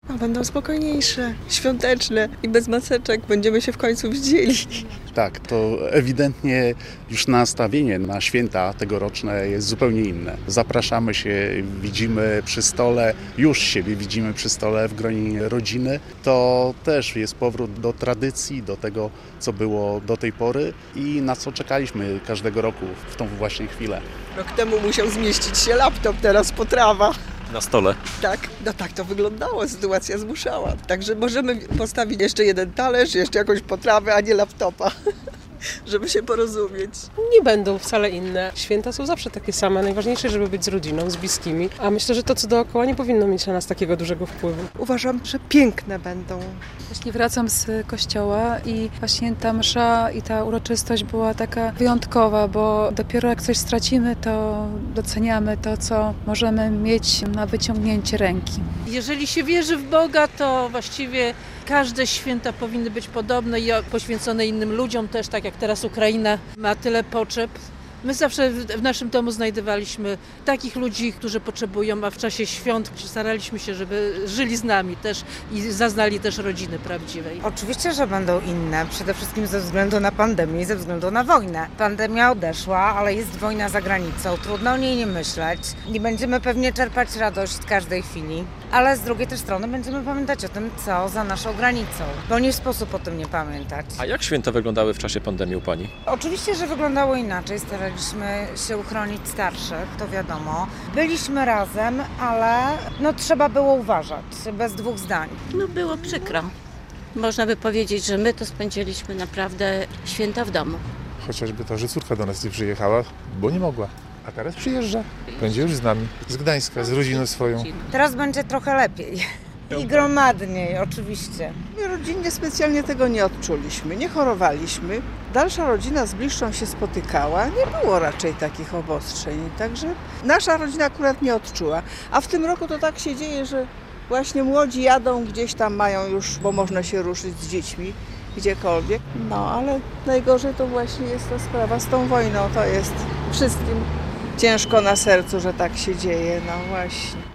A będą spokojniejsze, świąteczne i bez maseczek. Będziemy się w końcu widzieli. Tak, to ewidentnie już nastawienie na święta tegoroczne jest zupełnie inne. Zapraszamy się, widzimy przy stole, już siebie widzimy przy stole w gronie rodziny. To też jest powrót do tradycji, do tego, co było do tej pory i na co czekaliśmy każdego roku w tą właśnie chwilę. Rok temu musiał zmieścić się laptop, teraz potrawa. Na stole. Tak, no tak to wyglądało, sytuacja zmuszała. Także możemy postawić jeszcze jeden talerz, jeszcze jakąś potrawę, a nie laptopa, żeby się porozumieć. Nie będą wcale inne. Święta są zawsze takie same. Najważniejsze, żeby być z rodziną, z bliskimi. A myślę, że to, co dookoła, nie powinno mieć na nas takiego dużego wpływu. Uważam, że piękne będą. Właśnie wracam z kościoła i właśnie ta msza i ta uroczystość była taka wyjątkowa, bo dopiero jak coś stracimy, to doceniamy to, co możemy mieć na wyciągnięcie ręki. Jeżeli się wierzy w Boga, to właściwie każde święta powinny być podobne i poświęcone innym ludziom też, tak jak teraz Ukraina ma tyle potrzeb. My zawsze w naszym domu znajdowaliśmy takich ludzi, którzy potrzebują, a w czasie świąt staraliśmy się, żeby żyli z nami też i zaznali też rodziny prawdziwej. Oczywiście, że będą inne, przede wszystkim ze względu na pandemię i ze względu na wojnę. Pandemia odeszła, ale jest wojna za granicą, trudno o niej nie myśleć i będziemy pewnie czerpać radość z każdej chwili, ale z drugiej też strony będziemy pamiętać o tym, co za naszą granicą, bo nie sposób o tym nie pamiętać. A jak święta wyglądały w czasie pandemii u Pani? Oczywiście, że wyglądało inaczej, staraliśmy się uchronić starszych, to wiadomo. Byliśmy razem, ale trzeba było uważać, bez dwóch zdań. Było przykro. Można by powiedzieć, że my to spędziliśmy naprawdę święta w domu. Chociażby to, że córka do nas nie przyjechała, bo nie mogła. A teraz przyjeżdża. Będzie już z nami, z Gdańska, z rodziną swoją. Teraz będzie trochę lepiej. I gromadniej, oczywiście. My rodzinnie specjalnie tego nie odczuliśmy, nie chorowaliśmy. Dalsza rodzina z bliższą się spotykała, nie było raczej takich obostrzeń, także nasza rodzina akurat nie odczuła. A w tym roku to tak się dzieje, że właśnie młodzi jadą gdzieś tam, mają już, bo można się ruszyć z dziećmi gdziekolwiek. No ale najgorzej to właśnie jest ta sprawa z tą wojną, to jest wszystkim ciężko na sercu, że tak się dzieje, no właśnie.